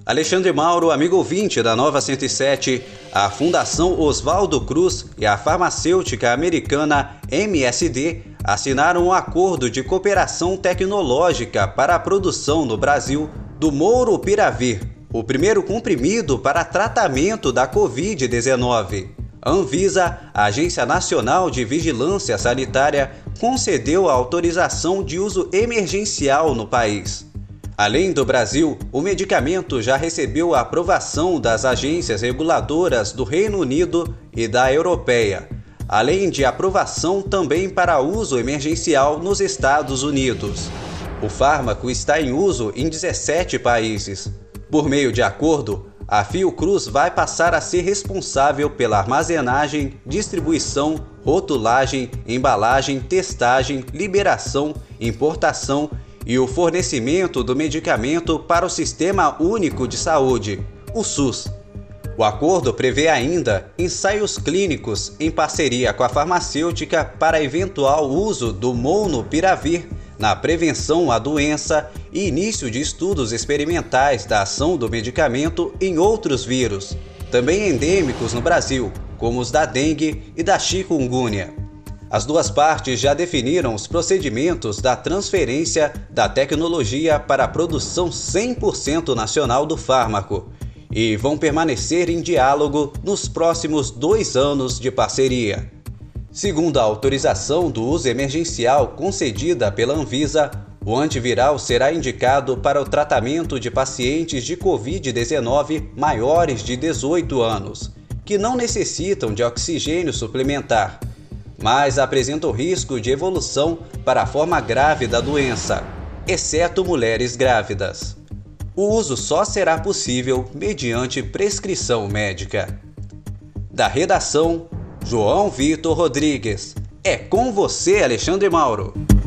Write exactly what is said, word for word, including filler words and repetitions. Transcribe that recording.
Alexandre Mauro, amigo ouvinte da Nova cento e sete, a Fundação Oswaldo Cruz e a farmacêutica americana M S D assinaram um acordo de cooperação tecnológica para a produção no Brasil do Molnupiravir, o primeiro comprimido para tratamento da covid dezenove. A Anvisa, a Agência Nacional de Vigilância Sanitária, concedeu a autorização de uso emergencial no país. Além do Brasil, o medicamento já recebeu a aprovação das agências reguladoras do Reino Unido e da Europeia, além de aprovação também para uso emergencial nos Estados Unidos. O fármaco está em uso em dezessete países. Por meio de acordo, a Fiocruz vai passar a ser responsável pela armazenagem, distribuição, rotulagem, embalagem, testagem, liberação, importação e o fornecimento do medicamento para o Sistema Único de Saúde, o SUS. O acordo prevê ainda ensaios clínicos em parceria com a farmacêutica para eventual uso do Molnupiravir na prevenção à doença e início de estudos experimentais da ação do medicamento em outros vírus, também endêmicos no Brasil, como os da dengue e da chikungunya. As duas partes já definiram os procedimentos da transferência da tecnologia para a produção cem por cento nacional do fármaco e vão permanecer em diálogo nos próximos dois anos de parceria. Segundo a autorização do uso emergencial concedida pela Anvisa, o antiviral será indicado para o tratamento de pacientes de covid dezenove maiores de dezoito anos, que não necessitam de oxigênio suplementar, mas apresentam risco de evolução para a forma grave da doença, exceto mulheres grávidas. O uso só será possível mediante prescrição médica. Da redação, João Vitor Rodrigues. É com você, Alexandre Mauro.